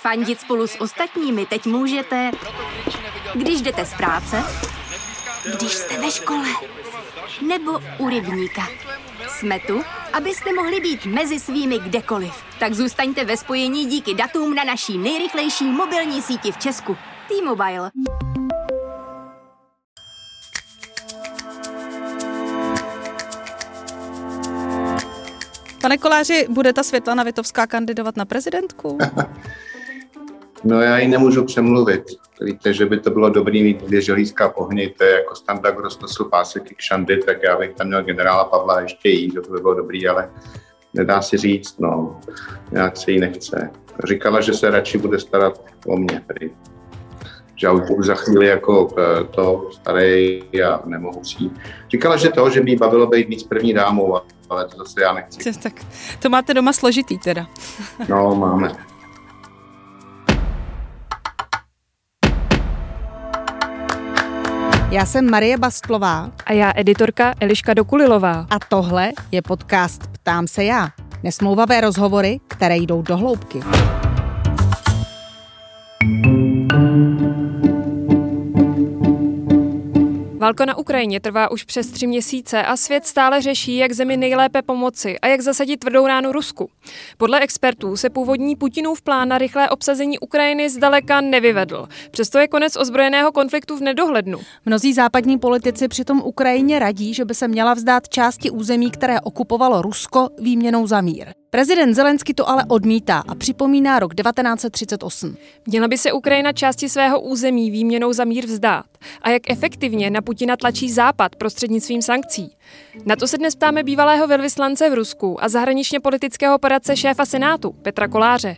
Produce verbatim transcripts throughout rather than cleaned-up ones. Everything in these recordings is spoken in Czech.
Fandit spolu s ostatními teď můžete, když jdete z práce, když jste ve škole, nebo u rybníka. Jsme tu, abyste mohli být mezi svými kdekoliv. Tak zůstaňte ve spojení díky datům na naší nejrychlejší mobilní síti v Česku. T-Mobile. Pane Koláři, bude ta Světlana Witowská kandidovat na prezidentku? No já ji nemůžu přemluvit. Víte, že by to bylo dobrý mít dvě želízka pohni, to je jako Standa Grossnosu pásek k šandy, tak já bych tam měl generála Pavla ještě jí, že to by bylo dobrý, ale nedá si říct, no, nějak se jí nechce. Říkala, že se radši bude starat o mě, tedy. Že já už za chvíli jako to starý a nemohoucí. Říkala, že to, že by jí bavilo být víc první dámou, ale to zase já nechci. Tak to máte doma složitý teda. No, máme. Já jsem Marie Bastlová. A já editorka Eliška Dokulilová. A tohle je podcast Ptám se já. Nesmlouvavé rozhovory, které jdou do hloubky. Válka na Ukrajině trvá už přes tři měsíce a svět stále řeší, jak zemi nejlépe pomoci a jak zasadit tvrdou ránu Rusku. Podle expertů se původní Putinův plán na rychlé obsazení Ukrajiny zdaleka nevyvedl. Přesto je konec ozbrojeného konfliktu v nedohlednu. Mnozí západní politici přitom Ukrajině radí, že by se měla vzdát části území, které okupovalo Rusko, výměnou za mír. Prezident Zelenský to ale odmítá a připomíná rok devatenáct set třicet osm. Měla by se Ukrajina části svého území výměnou za mír vzdát. A jak efektivně na Putina tlačí Západ prostřednictvím sankcí? Na to se dnes ptáme bývalého velvyslance v Rusku a zahraničně politického poradce šéfa Senátu Petra Koláře.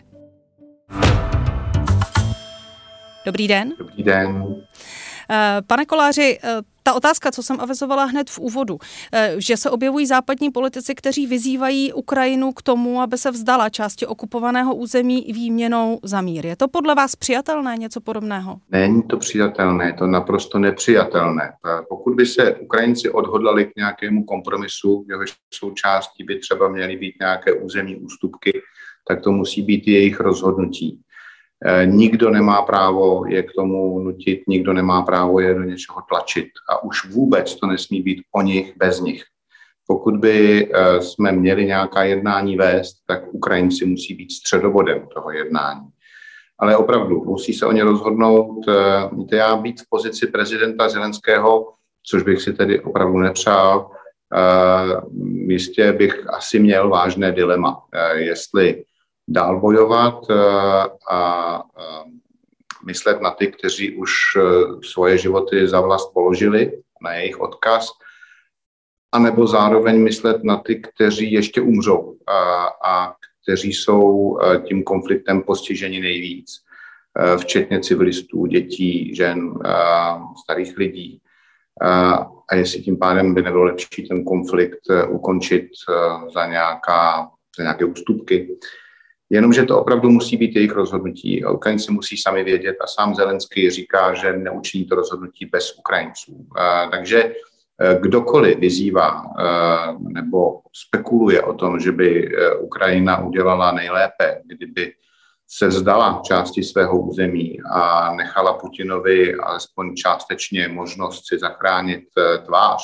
Dobrý den. Dobrý den. Pane Koláři, ta otázka, co jsem avizovala hned v úvodu, že se objevují západní politici, kteří vyzývají Ukrajinu k tomu, aby se vzdala části okupovaného území výměnou za mír. Je to podle vás přijatelné, něco podobného? Není to přijatelné, je to naprosto nepřijatelné. Pokud by se Ukrajinci odhodlali k nějakému kompromisu, jehož součástí by třeba měly být nějaké územní ústupky, tak to musí být jejich rozhodnutí. Nikdo nemá právo je k tomu nutit, nikdo nemá právo je do něčeho tlačit a už vůbec to nesmí být o nich bez nich. Pokud by jsme měli nějaká jednání vést, tak Ukrajinci musí být středobodem toho jednání. Ale opravdu, musí se o ně rozhodnout. Víte, já být v pozici prezidenta Zelenského, což bych si tedy opravdu nepřál, jistě bych asi měl vážné dilema, jestli dál bojovat a myslet na ty, kteří už svoje životy za vlast položili, na jejich odkaz, anebo zároveň myslet na ty, kteří ještě umřou a, a kteří jsou tím konfliktem postiženi nejvíc, včetně civilistů, dětí, žen, starých lidí. A jestli tím pádem by nebylo lepší ten konflikt ukončit za, nějaká, za nějaké ústupky. Jenomže to opravdu musí být jejich rozhodnutí. Ukrajinci musí sami vědět a sám Zelenský říká, že neučiní to rozhodnutí bez Ukrajinců. Takže kdokoliv vyzývá nebo spekuluje o tom, že by Ukrajina udělala nejlépe, kdyby se vzdala části svého území a nechala Putinovi alespoň částečně možnost si zachránit tvář,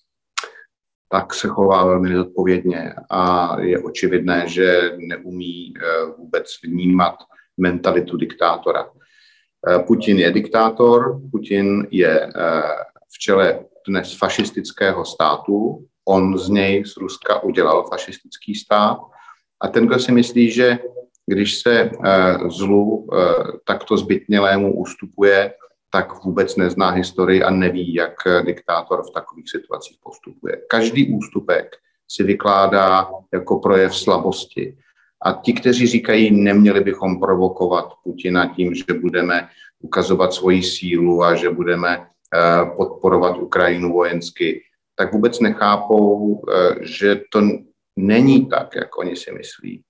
tak se chová velmi nezodpovědně a je očividné, že neumí vůbec vnímat mentalitu diktátora. Putin je diktátor, Putin je v čele dnes fašistického státu, on z něj, z Ruska, udělal fašistický stát a ten, kdo si myslí, že když se zlu takto zbytnělému ustupuje, tak vůbec nezná historii a neví, jak diktátor v takových situacích postupuje. Každý ústupek si vykládá jako projev slabosti. A ti, kteří říkají, neměli bychom provokovat Putina tím, že budeme ukazovat svoji sílu a že budeme podporovat Ukrajinu vojensky, tak vůbec nechápou, že to není tak, jak oni si myslí.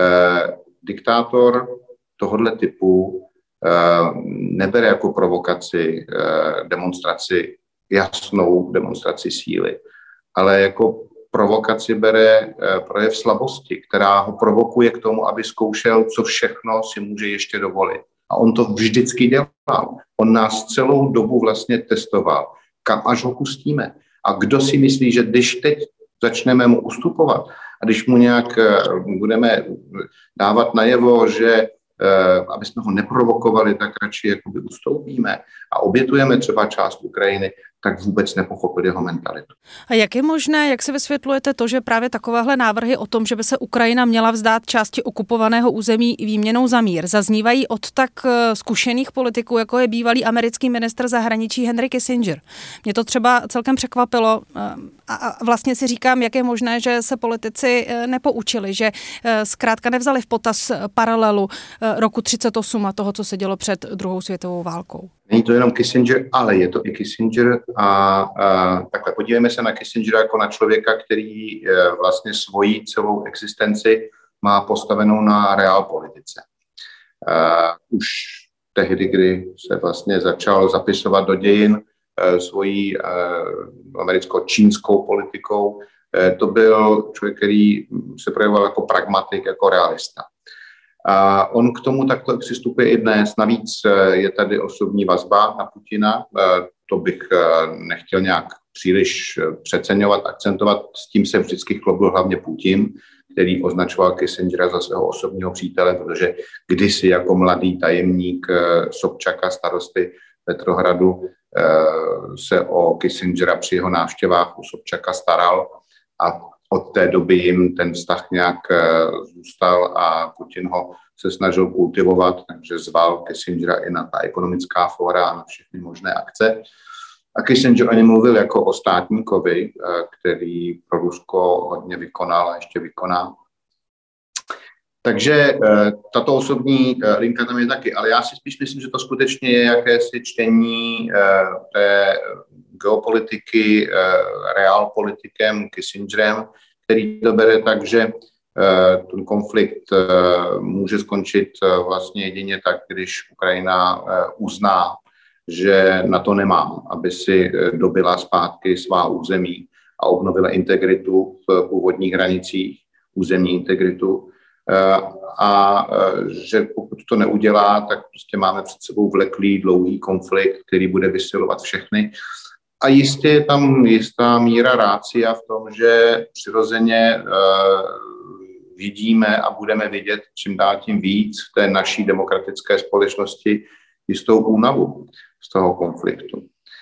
Diktátor tohoto typu nebere jako provokaci demonstraci, jasnou demonstraci síly, ale jako provokaci bere projev slabosti, která ho provokuje k tomu, aby zkoušel, co všechno si může ještě dovolit. A on to vždycky dělal. On nás celou dobu vlastně testoval, kam až ho pustíme. A kdo si myslí, že když teď začneme mu ustupovat a když mu nějak budeme dávat najevo, že aby jsme ho neprovokovali, tak radši jakoby ustoupíme a obětujeme třeba část Ukrajiny, tak vůbec nepochopil jeho mentalitu. A jak je možné, jak si vysvětlujete to, že právě takovéhle návrhy o tom, že by se Ukrajina měla vzdát části okupovaného území výměnou za mír, zaznívají od tak zkušených politiků, jako je bývalý americký ministr zahraničí Henry Kissinger? Mě to třeba celkem překvapilo a vlastně si říkám, jak je možné, že se politici nepoučili, že zkrátka nevzali v potaz paralelu roku třicet osm a toho, co se dělo před druhou světovou válkou. Není to jenom Kissinger, ale je to i Kissinger a, a takhle podívejme se na Kissingera jako na člověka, který e, vlastně svoji celou existenci má postavenou na realpolitice. E, už tehdy, kdy se vlastně začal zapisovat do dějin e, svojí e, americko-čínskou politikou, e, to byl člověk, který se projevoval jako pragmatik, jako realista. A on k tomu takto přistupuje i dnes. Navíc je tady osobní vazba na Putina. To bych nechtěl nějak příliš přeceňovat, akcentovat. S tím se vždycky chlobil hlavně Putin, který označoval Kissingera za svého osobního přítele, protože kdysi jako mladý tajemník Sobčaka, starosty Petrohradu, se o Kissingera při jeho návštěvách u Sobčaka staral a od té doby jim ten vztah nějak zůstal a Putin ho se snažil kultivovat, takže zval Kissingera i na ta ekonomická fóra a na všechny možné akce. A Kissinger o něm mluvil jako o státníkovi, který pro Rusko hodně vykonal a ještě vykoná. Takže tato osobní linka tam je taky, ale já si spíš myslím, že to skutečně je jakési čtení té geopolitiky realpolitikem Kissingerem, který to bere tak, že ten konflikt může skončit vlastně jedině tak, když Ukrajina uzná, že na to nemá, aby si dobyla zpátky svá území a obnovila integritu v původních hranicích, územní integritu. A že pokud to neudělá, tak prostě máme před sebou vleklý, dlouhý konflikt, který bude vysilovat všechny. A jistě je tam jistá míra rácia v tom, že přirozeně vidíme a budeme vidět čím dál tím víc v té naší demokratické společnosti jistou únavu z toho konfliktu.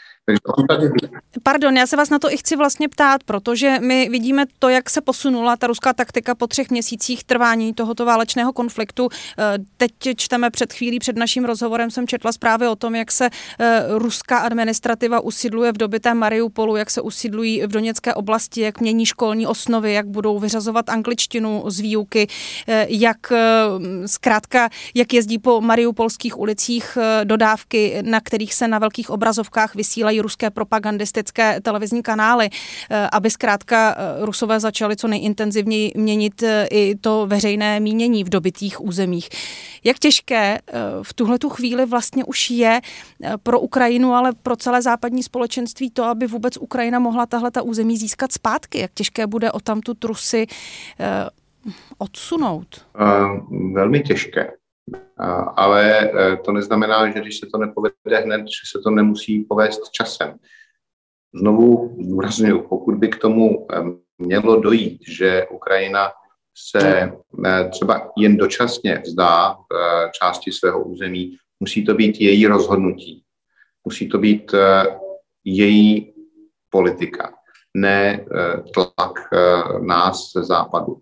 Pardon, já se vás na to i chci vlastně ptát, protože my vidíme to, jak se posunula ta ruská taktika po třech měsících trvání tohoto válečného konfliktu. Teď čteme před chvílí, před naším rozhovorem jsem četla zprávy o tom, jak se ruská administrativa usidluje v dobytém Mariupolu, jak se usidlují v Doněcké oblasti, jak mění školní osnovy, jak budou vyřazovat angličtinu z výuky, jak zkrátka, jak jezdí po mariupolských ulicích dodávky, na kterých se na velkých obrazovkách vysílají ruské propagandistické televizní kanály, aby zkrátka Rusové začali co nejintenzivněji měnit i to veřejné mínění v dobytých územích. Jak těžké v tuhletu chvíli vlastně už je pro Ukrajinu, ale pro celé západní společenství to, aby vůbec Ukrajina mohla tahleta území získat zpátky? Jak těžké bude odtamtud Rusy odsunout? Uh, velmi těžké. Ale to neznamená, že když se to nepovede hned, že se to nemusí povést časem. Znovu zdůrazňuji, pokud by k tomu mělo dojít, že Ukrajina se třeba jen dočasně vzdá části svého území, musí to být její rozhodnutí. Musí to být její politika, ne tlak nás ze západu.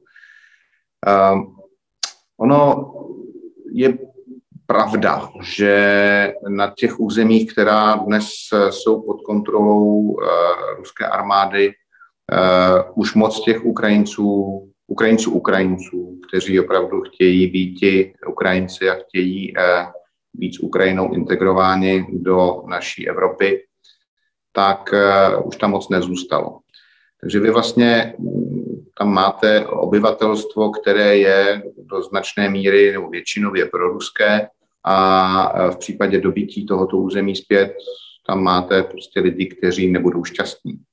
Ono je pravda, že na těch územích, která dnes jsou pod kontrolou uh, ruské armády, uh, už moc těch Ukrajinců, Ukrajinců, Ukrajinců, kteří opravdu chtějí být Ukrajinci a chtějí uh, být s Ukrajinou integrováni do naší Evropy, tak uh, už tam moc nezůstalo. Takže vy vlastně tam máte obyvatelstvo, které je do značné míry nebo většinově proruské a v případě dobytí tohoto území zpět tam máte prostě lidi, kteří nebudou šťastní.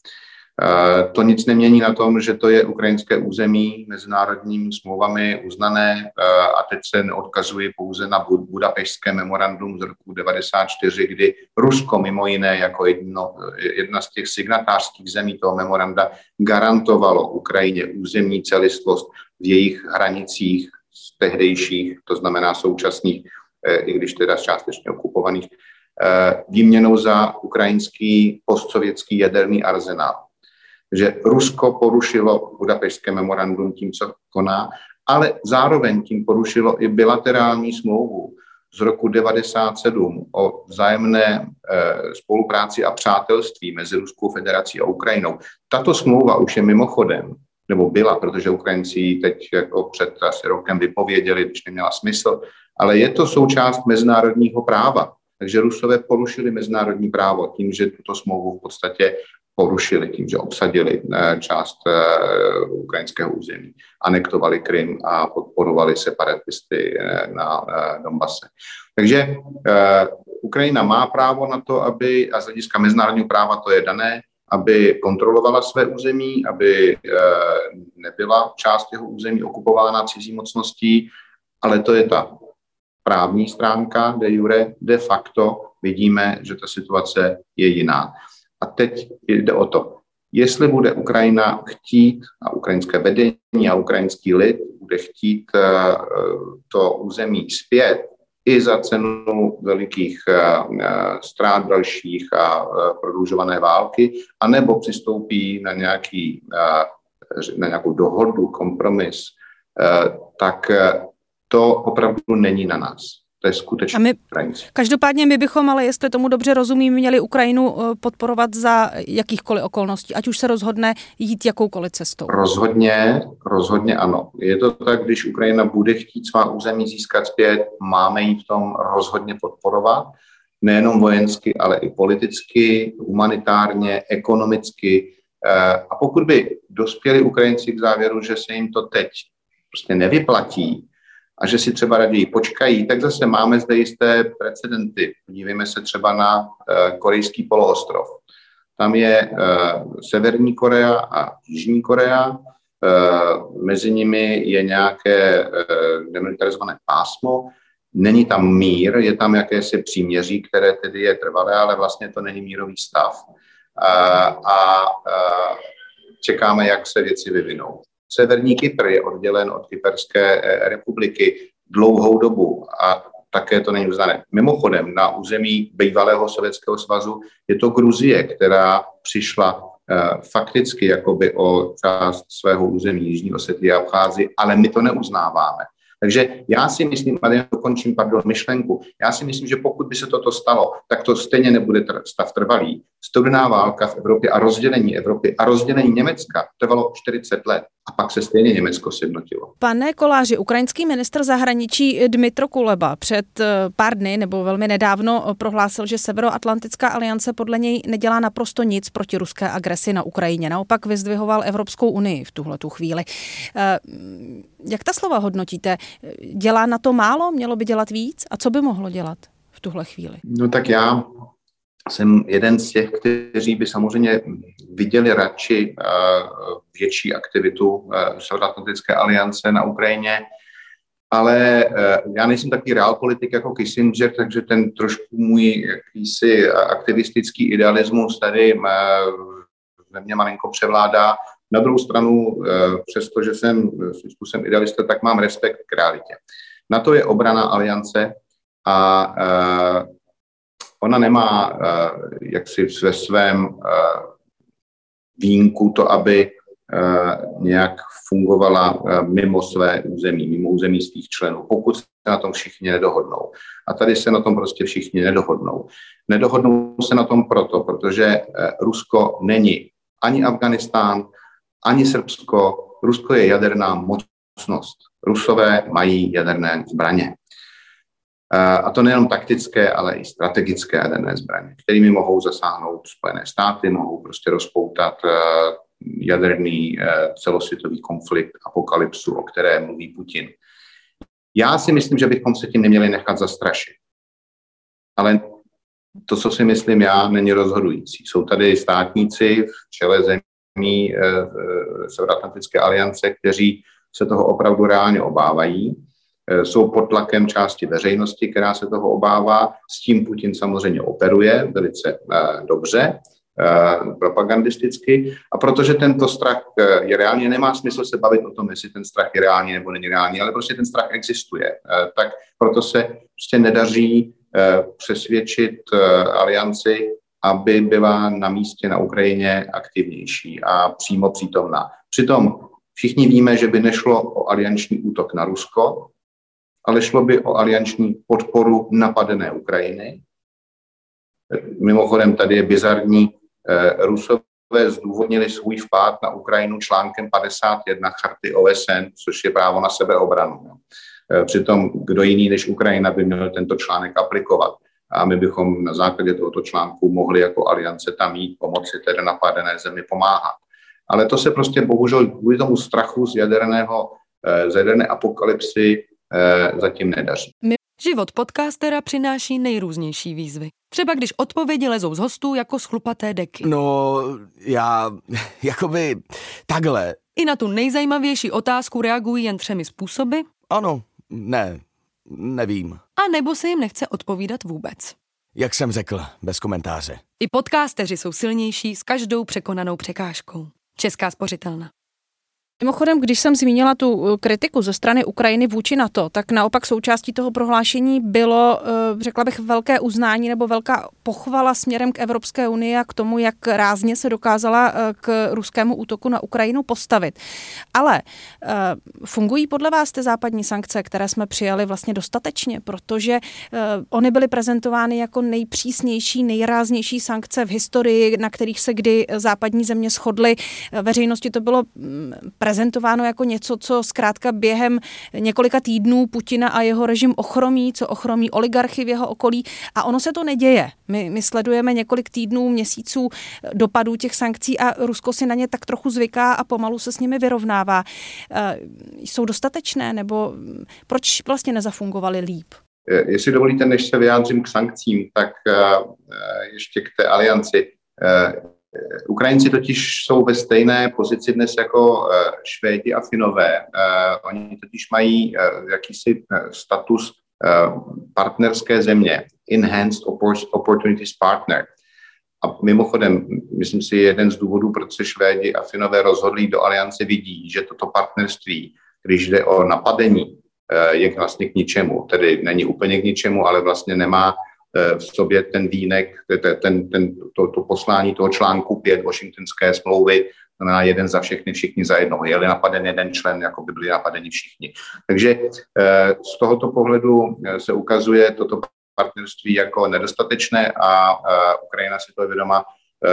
To nic nemění na tom, že to je ukrajinské území mezinárodními smlouvami uznané a teď se neodkazuji pouze na Budapešťské memorandum z roku devadesát čtyři, kdy Rusko mimo jiné jako jedno, jedna z těch signatářských zemí toho memoranda garantovalo Ukrajině územní celistvost v jejich hranicích z tehdejších, to znamená současných, i když teda částečně okupovaných, výměnou za ukrajinský postsovětský jaderný arzenál. Že Rusko porušilo Budapešťské memorandum tím, co koná, ale zároveň tím porušilo i bilaterální smlouvu z roku devadesát sedm o vzájemné e, spolupráci a přátelství mezi Ruskou federací a Ukrajinou. Tato smlouva už je mimochodem, nebo byla, protože Ukrajinci ji teď jako před asi rokem vypověděli, když neměla smysl, ale je to součást mezinárodního práva. Takže Rusové porušili mezinárodní právo tím, že tuto smlouvu v podstatě porušili tím, že obsadili část ukrajinského území, anektovali Krym a podporovali separatisty na Donbase. Takže Ukrajina má právo na to, aby, a z hlediska mezinárodního práva to je dané, aby kontrolovala své území, aby nebyla část jeho území okupována cizí mocností, ale to je ta právní stránka de jure, de facto vidíme, že ta situace je jiná. A teď jde o to, jestli bude Ukrajina chtít a ukrajinské vedení a ukrajinský lid bude chtít to území zpět i za cenu velikých ztrát dalších a prodlužované války, anebo přistoupí na, nějaký, na nějakou dohodu, kompromis, tak to opravdu není na nás. To je skutečně my, Ukrajinci. Každopádně my bychom, ale jestli tomu dobře rozumím, měli Ukrajinu podporovat za jakýchkoliv okolností, ať už se rozhodne jít jakoukoliv cestou. Rozhodně, rozhodně ano. Je to tak, když Ukrajina bude chtít svá území získat zpět, máme ji v tom rozhodně podporovat. Nejenom vojensky, ale i politicky, humanitárně, ekonomicky. A pokud by dospěli Ukrajinci k závěru, že se jim to teď prostě nevyplatí, a že si třeba raději počkají, tak zase máme zde jisté precedenty. Podívejme se třeba na uh, korejský poloostrov. Tam je uh, Severní Korea a Jižní Korea. Uh, mezi nimi je nějaké uh, demilitarizované pásmo. Není tam mír, je tam jakési příměří, které tedy je trvalé, ale vlastně to není mírový stav. Uh, a uh, čekáme, jak se věci vyvinou. Severní Kypr je oddělen od Kyperské republiky dlouhou dobu a také to není uznané. Mimochodem, na území bývalého Sovětského svazu je to Gruzie, která přišla eh, fakticky jakoby o část svého území Jižní Osetie a Abcházii, ale my to neuznáváme. Takže já si myslím, a já dokončím, pardon, myšlenku, já si myslím, že pokud by se toto stalo, tak to stejně nebude tr- stav trvalý. Studená válka v Evropě a rozdělení Evropy a rozdělení Německa trvalo čtyřicet let a pak se stejně Německo sjednotilo. Pane Koláři, ukrajinský ministr zahraničí Dmytro Kuleba před pár dny nebo velmi nedávno prohlásil, že Severoatlantická aliance podle něj nedělá naprosto nic proti ruské agresi na Ukrajině. Naopak vyzdvihoval Evropskou unii v tuhletu chvíli. Jak ta slova hodnotíte? Dělá na to málo? Mělo by dělat víc? A co by mohlo dělat v tuhle chvíli? No tak já jsem jeden z těch, kteří by samozřejmě viděli radši větší aktivitu Severoatlantické aliance na Ukrajině, ale já nejsem takový realpolitik jako Kissinger, takže ten trošku můj jakýsi aktivistický idealismus tady ve mně malinko převládá. Na druhou stranu, přestože jsem způsobem idealista, tak mám respekt k realitě. Na to je obrana aliance a ona nemá jaksi ve svém výjimku to, aby nějak fungovala mimo své území, mimo území svých členů, pokud se na tom všichni nedohodnou. A tady se na tom prostě všichni nedohodnou. Nedohodnou se na tom proto, protože Rusko není ani Afghánistán, ani Srbsko. Rusko je jaderná mocnost. Rusové mají jaderné zbraně. A to nejenom taktické, ale i strategické jaderné zbraně, kterými mohou zasáhnout Spojené státy, mohou prostě rozpoutat jaderný celosvětový konflikt, apokalypsu, o které mluví Putin. Já si myslím, že bychom se tím neměli nechat zastrašit. Ale to, co si myslím já, není rozhodující. Jsou tady státníci v čele zemí, zemí Severoatlantické aliance, kteří se toho opravdu reálně obávají. Jsou pod tlakem části veřejnosti, která se toho obává. S tím Putin samozřejmě operuje velice dobře, propagandisticky. A protože tento strach je reálně, nemá smysl se bavit o tom, jestli ten strach je reálný nebo není reálný, ale prostě ten strach existuje. Tak proto se prostě nedaří přesvědčit alianci, aby byla na místě na Ukrajině aktivnější a přímo přítomná. Přitom všichni víme, že by nešlo o alianční útok na Rusko, ale šlo by o alianční podporu napadené Ukrajiny. Mimochodem, tady je bizarní, Rusové zdůvodnili svůj vpád na Ukrajinu článkem padesát jedna Charty O S N, což je právo na sebeobranu. Přitom kdo jiný než Ukrajina by měl tento článek aplikovat. A my bychom na základě tohoto článku mohli jako aliance tam jít, pomoci tedy napadené zemi pomáhat. Ale to se prostě bohužel kvůli tomu strachu z jaderného, z jaderné apokalypsy zatím nedaří. Život podcastera přináší nejrůznější výzvy. Třeba když odpovědi lezou z hostů jako z chlupaté deky. No, já, jakoby, takhle. I na tu nejzajímavější otázku reagují jen třemi způsoby. Ano, ne, nevím. A nebo se jim nechce odpovídat vůbec. Jak jsem řekl, bez komentáře. I podcasteři jsou silnější s každou překonanou překážkou. Česká spořitelna. Mimochodem, když jsem zmínila tu kritiku ze strany Ukrajiny vůči NATO, tak naopak součástí toho prohlášení bylo, řekla bych, velké uznání nebo velká pochvala směrem k Evropské unii a k tomu, jak rázně se dokázala k ruskému útoku na Ukrajinu postavit. Ale fungují podle vás ty západní sankce, které jsme přijali vlastně dostatečně, protože ony byly prezentovány jako nejpřísnější, nejráznější sankce v historii, na kterých se kdy západní země shodly. Veřejnosti to bylo prezentováno jako něco, co zkrátka během několika týdnů Putina a jeho režim ochromí, co ochromí oligarchy v jeho okolí, a ono se to neděje. My, my sledujeme několik týdnů, měsíců dopadů těch sankcí a Rusko si na ně tak trochu zvyká a pomalu se s nimi vyrovnává. E, jsou dostatečné, nebo proč vlastně nezafungovaly líp? Jestli dovolíte, než se vyjádřím k sankcím, tak ještě k té alianci. Ukrajinci totiž jsou ve stejné pozici dnes jako Švédi a Finové. Oni totiž mají jakýsi status partnerské země, Enhanced Opportunities Partner. A mimochodem, myslím si, jeden z důvodů, proč se Švédi a Finové rozhodli do aliance, vidí, že toto partnerství, když jde o napadení, je vlastně k ničemu. Tedy není úplně k ničemu, ale vlastně nemá v sobě ten výnek, ten, ten, to, to poslání toho článku pět Washingtonské smlouvy, znamená jeden za všechny, všichni za jednoho. Je-li napaden jeden člen, jako by byli napadeni všichni. Takže z tohoto pohledu se ukazuje toto partnerství jako nedostatečné a Ukrajina si to je vědoma,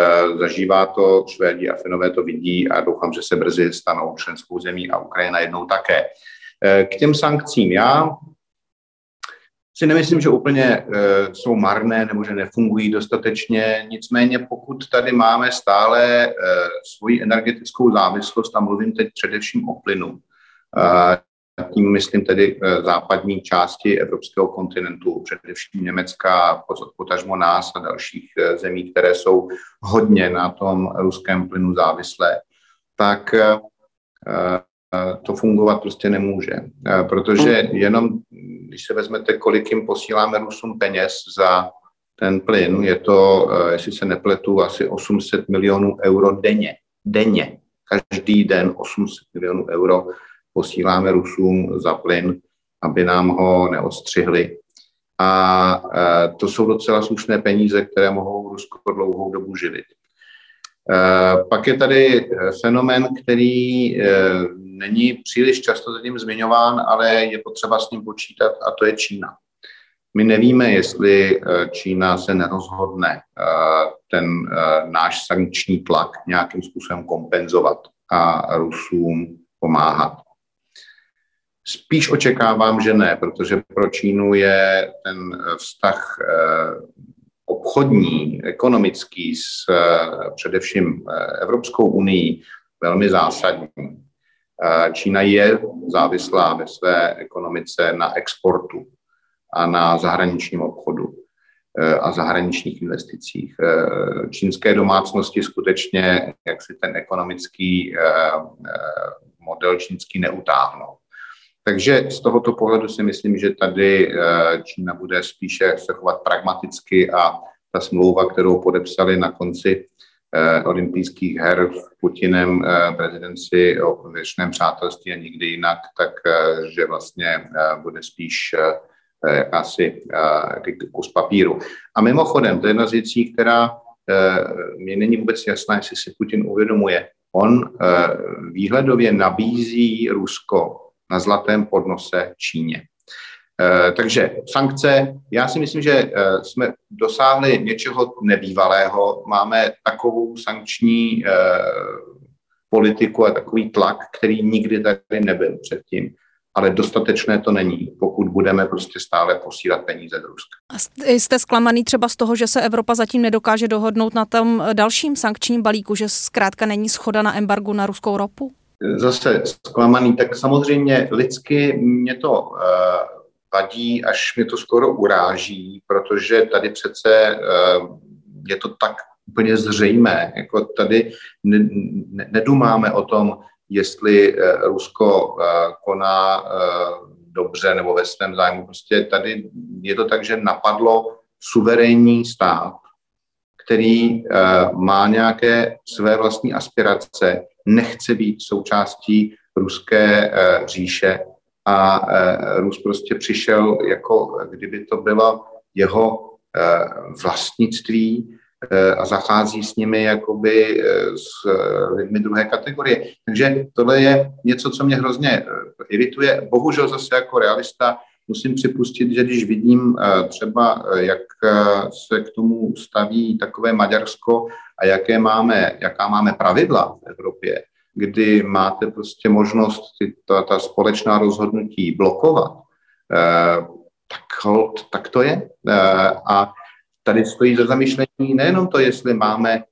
zažívá to, Švédi a Finové to vidí a doufám, že se brzy stanou členskou zemí a Ukrajina jednou také. K těm sankcím já si nemyslím, že úplně uh, jsou marné nebo že nefungují dostatečně. Nicméně pokud tady máme stále uh, svoji energetickou závislost, a mluvím teď především o plynu, uh, tím myslím tedy uh, západní části evropského kontinentu, především Německa, potažmo nás a dalších uh, zemí, které jsou hodně na tom ruském plynu závislé, tak uh, to fungovat prostě nemůže, protože jenom, když se vezmete, kolik jim posíláme Rusům peněz za ten plyn, je to, jestli se nepletu, asi osm set milionů euro denně. Denně. Každý den osm set milionů euro posíláme Rusům za plyn, aby nám ho neodstřihli. A to jsou docela slušné peníze, které mohou Rusko dlouhou dobu živit. Pak je tady fenomén, který není příliš často zatím zmiňován, ale je potřeba s ním počítat, a to je Čína. My nevíme, jestli Čína se nerozhodne ten náš sankční tlak nějakým způsobem kompenzovat a Rusům pomáhat. Spíš očekávám, že ne, protože pro Čínu je ten vztah obchodní, ekonomický s především Evropskou unií velmi zásadní. Čína je závislá ve své ekonomice na exportu a na zahraničním obchodu. a zahraničních investicích. Čínské domácnosti skutečně, jak si ten ekonomický model čínský neutáhnou. Takže z tohoto pohledu si myslím, že tady Čína bude spíše se chovat pragmaticky a ta smlouva, kterou podepsali na konci olympijských her s Putinem, prezidenci o věčném přátelství a nikdy jinak, tak že vlastně bude spíš jakási kus papíru. A mimochodem, to je jedna z věcí, která mě není vůbec jasná, jestli si Putin uvědomuje. On výhledově nabízí Rusko na zlatém podnose Číně. Takže sankce, já si myslím, že jsme dosáhli něčeho nebývalého. Máme takovou sankční politiku a takový tlak, který nikdy tady nebyl předtím. Ale dostatečné to není, pokud budeme prostě stále posílat peníze do Ruska. A jste zklamaný třeba z toho, že se Evropa zatím nedokáže dohodnout na tom dalším sankčním balíku, že zkrátka není shoda na embargu na ruskou ropu? Zase zklamaný, tak samozřejmě lidsky mě to uh, vadí, až mě to skoro uráží, protože tady přece uh, je to tak úplně zřejmé. Jako tady ne, ne, nedumáme o tom, jestli Rusko koná dobře nebo ve svém zájmu. Prostě tady je to tak, že napadlo suverénní stát, který má nějaké své vlastní aspirace, nechce být součástí ruské říše a Rus prostě přišel, jako kdyby to bylo jeho vlastnictví, a zachází s nimi jakoby s lidmi druhé kategorie. Takže tohle je něco, co mě hrozně irituje. Bohužel zase jako realista musím připustit, že když vidím třeba, jak se k tomu staví takové Maďarsko a jaké máme, jaká máme pravidla v Evropě, kdy máte prostě možnost ty, ta, ta společná rozhodnutí blokovat, tak, hold, tak to je. A tady stojí za zamýšlení nejenom to, jestli máme e,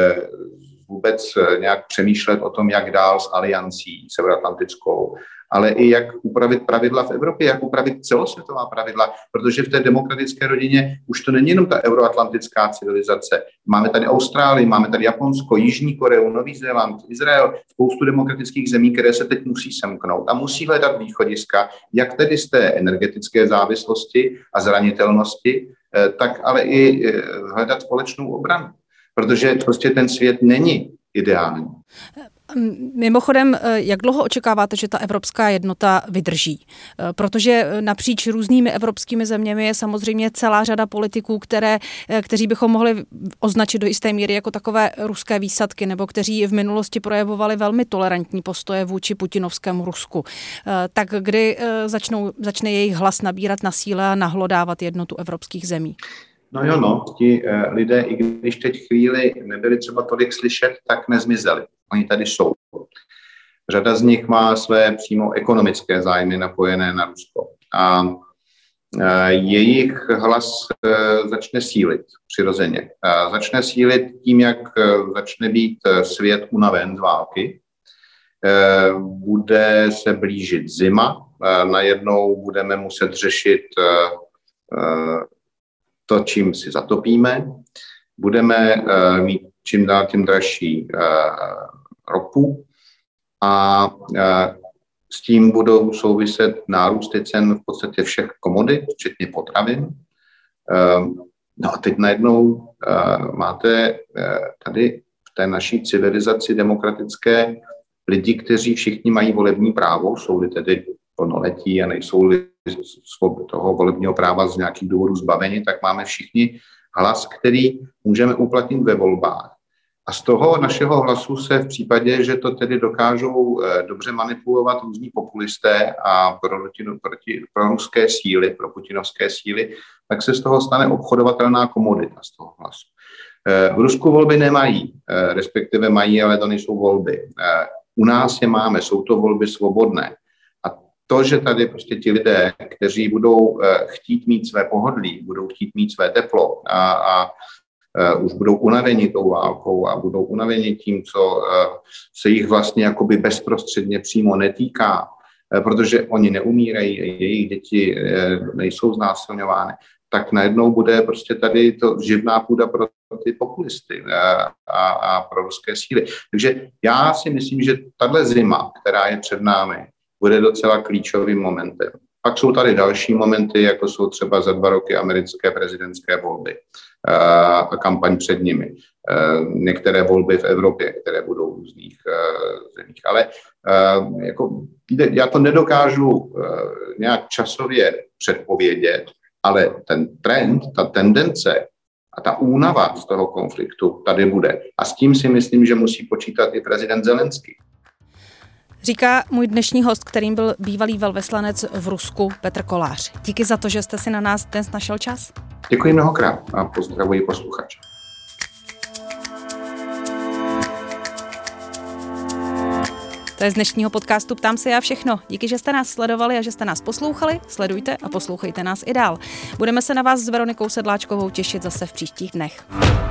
vůbec nějak přemýšlet o tom, jak dál s aliancí severoatlantickou, ale i jak upravit pravidla v Evropě, jak upravit celosvětová pravidla, protože v té demokratické rodině už to není jenom ta euroatlantická civilizace. Máme tady Austrálii, máme tady Japonsko, Jižní Koreu, Nový Zéland, Izrael, spoustu demokratických zemí, které se teď musí semknout a musí hledat východiska, jak tedy z té energetické závislosti a zranitelnosti, tak ale i hledat společnou obranu, protože prostě ten svět není ideální. Mimochodem, jak dlouho očekáváte, že ta evropská jednota vydrží? Protože napříč různými evropskými zeměmi je samozřejmě celá řada politiků, které, kteří bychom mohli označit do jisté míry jako takové ruské výsadky, nebo kteří v minulosti projevovali velmi tolerantní postoje vůči putinovskému Rusku. Tak kdy začnou, začne jejich hlas nabírat na síle a nahlodávat jednotu evropských zemí? No jo, no, ti uh, lidé, i když teď chvíli nebyli třeba tolik slyšet, tak nezmizeli. Oni tady jsou. Řada z nich má své přímo ekonomické zájmy napojené na Rusko. A uh, jejich hlas uh, začne sílit přirozeně. Uh, začne sílit tím, jak uh, začne být uh, svět unaven z války. Uh, bude se blížit zima. Uh, najednou budeme muset řešit uh, uh, to, čím si zatopíme, budeme uh, mít čím dál tím dražší uh, ropu a uh, s tím budou souviset nárůsty cen v podstatě všech komodit, včetně potravin. Uh, no a teď najednou uh, máte uh, tady v té naší civilizaci demokratické lidi, kteří všichni mají volební právo, jsou-li tedy plnoletí a nejsou-li toho volebního práva z nějakých důvodů zbaveni, tak máme všichni hlas, který můžeme uplatnit ve volbách. A z toho našeho hlasu se v případě, že to tedy dokážou dobře manipulovat různí populisté a proti, proti, pro ruské síly, pro putinovské síly, tak se z toho stane obchodovatelná komodita z toho hlasu. V Rusku volby nemají, respektive mají, ale to nejsou volby. U nás je máme, jsou to volby svobodné. To, že tady prostě ti lidé, kteří budou chtít mít své pohodlí, budou chtít mít své teplo a, a už budou unaveni tou válkou a budou unaveni tím, co se jich vlastně jakoby bezprostředně přímo netýká, protože oni neumírají, jejich děti nejsou znásilňovány, tak najednou bude prostě tady to živná půda pro ty populisty a, a, a pro ruské síly. Takže já si myslím, že tahle zima, která je před námi, bude docela klíčovým momentem. Pak jsou tady další momenty, jako jsou třeba za dva roky americké prezidentské volby a kampaň před nimi. Některé volby v Evropě, které budou v různých zemích. Ale jako, já to nedokážu nějak časově předpovědět, ale ten trend, ta tendence a ta únava z toho konfliktu tady bude. A s tím si myslím, že musí počítat i prezident Zelenský. Říká můj dnešní host, kterým byl bývalý velvyslanec v Rusku Petr Kolář. Díky za to, že jste si na nás dnes našel čas. Děkuji mnohokrát a pozdravuji posluchače. To je z dnešního podcastu Ptám se já všechno. Díky, že jste nás sledovali a že jste nás poslouchali. Sledujte a poslouchejte nás i dál. Budeme se na vás s Veronikou Sedláčkovou těšit zase v příštích dnech.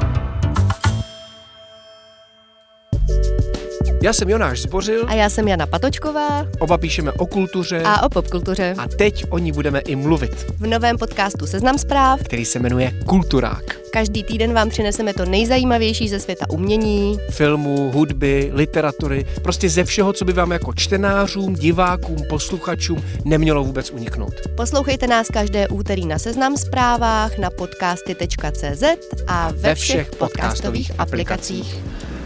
Já jsem Jonáš Zbořil. A já jsem Jana Patočková. Oba píšeme o kultuře. A o popkultuře. A teď o ní budeme i mluvit. V novém podcastu Seznam zpráv, který se jmenuje Kulturák. Každý týden vám přineseme to nejzajímavější ze světa umění, filmu, hudby, literatury, prostě ze všeho, co by vám jako čtenářům, divákům, posluchačům nemělo vůbec uniknout. Poslouchejte nás každé úterý na Seznam zprávách, na podcasty tečka cé zet a ve, ve všech, všech podcastových aplikacích. aplikacích.